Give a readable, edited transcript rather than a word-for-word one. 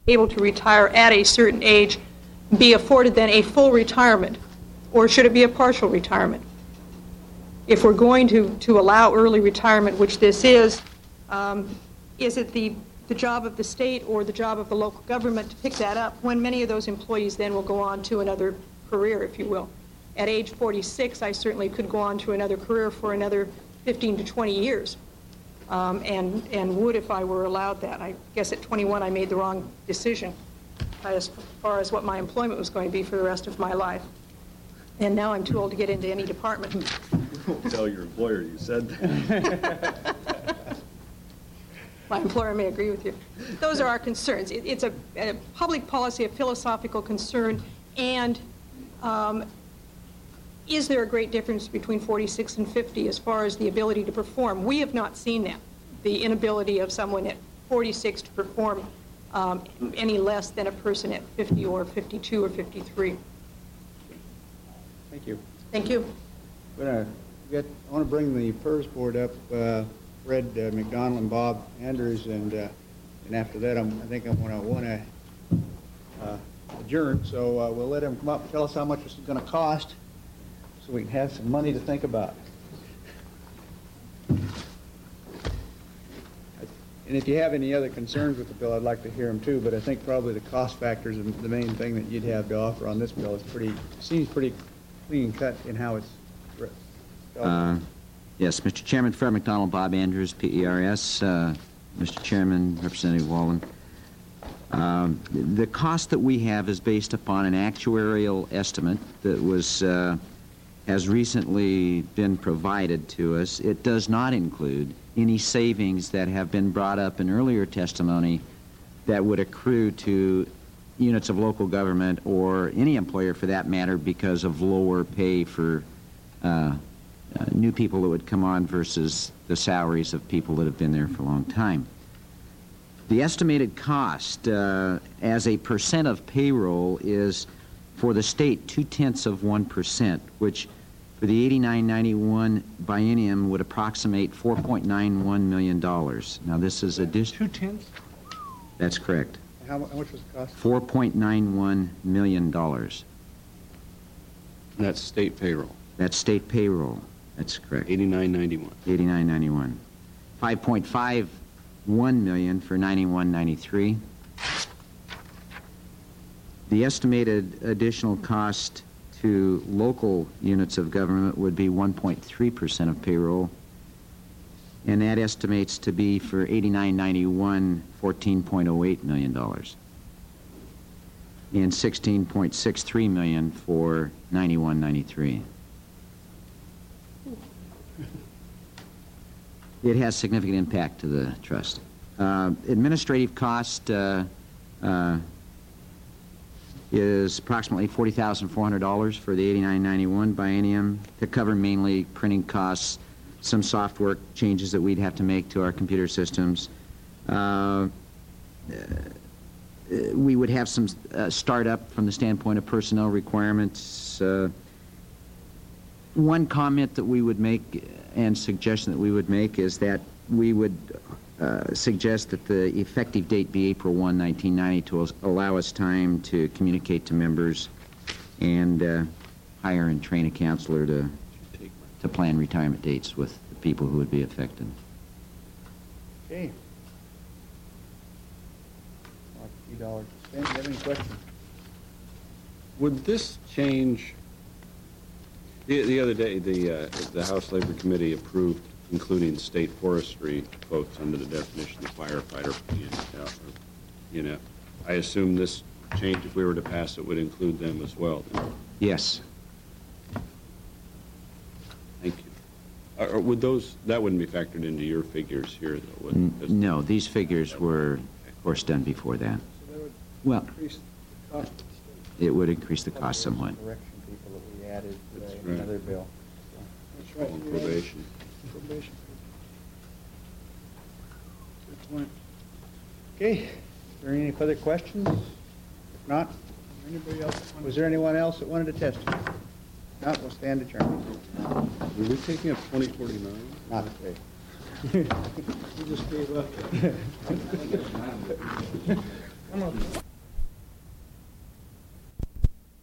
able to retire at a certain age be afforded then a full retirement, or should it be a partial retirement? If we're going to allow early retirement, which this is it the job of the state or the job of the local government to pick that up when many of those employees then will go on to another career, if you will? At age 46, I certainly could go on to another career for another 15 to 20 years, and would if I were allowed that. I guess at 21 I made the wrong decision as far as what my employment was going to be for the rest of my life. And now I'm too old to get into any department. Tell your employer you said that. My employer may agree with you. Those are our concerns. It's a public policy, a philosophical concern, and is there a great difference between 46 and 50 as far as the ability to perform? We have not seen that, the inability of someone at 46 to perform any less than a person at 50 or 52 or 53. Thank you. Thank you. I want to bring the PERS board up, Fred McDonald and Bob Andrews, and after that I think I'm going to want to adjourn. So we'll let them come up and tell us how much this is going to cost, so we can have some money to think about. And if you have any other concerns with the bill, I'd like to hear them too. But I think probably the cost factors are the main thing that you'd have to offer on this bill. Seems pretty clean cut in how it's. Yes, Mr. Chairman, Fred McDonald, Bob Andrews, PERS. Mr. Chairman, Representative Walden. The cost that we have is based upon an actuarial estimate that has recently been provided to us. It does not include any savings that have been brought up in earlier testimony that would accrue to units of local government or any employer for that matter because of lower pay for new people that would come on versus the salaries of people that have been there for a long time. The estimated cost as a percent of payroll is for the state 0.2%, which for the 89-91 biennium would approximate $4.91 million. Now this is a 0.2? That's correct. How much was the cost? $4.91 million. That's state payroll. That's state payroll. That's correct. 89-91. 89-91. $5.51 million for 91-93. The estimated additional cost to local units of government would be 1.3% of payroll, and that estimates to be for 89-91 $14.08 million, and $16.63 million for 91-93. It has significant impact to the trust. Administrative cost is approximately $40,400 for the 89-91 biennium to cover mainly printing costs, some software changes that we'd have to make to our computer systems. We would have some startup from the standpoint of personnel requirements. One comment that we would make and suggestion that we would make is that we would suggest that the effective date be April 1, 1990 to allow us time to communicate to members and hire and train a counselor to plan retirement dates with the people who would be affected. Okay. $2 to spend. Do you have any questions? Would this change? The other day, the House Labor Committee approved including state forestry folks under the definition of firefighter. I assume this change, if we were to pass it, would include them as well. Then. Yes. Thank you. Or would that wouldn't be factored into your figures here, though? Would No, these figures were, of course, done before that. So that would Well, increase the cost of the state. it would increase the cost somewhat. Correction people that we added That's in right. another bill. That's right. on probation. Probation. Good point. Okay. Is there any further questions? If not, anybody else? Was there anyone else that wanted to testify? If not, we'll stand adjourned. Were we taking up 2049? Not today. You just gave up. I'm okay.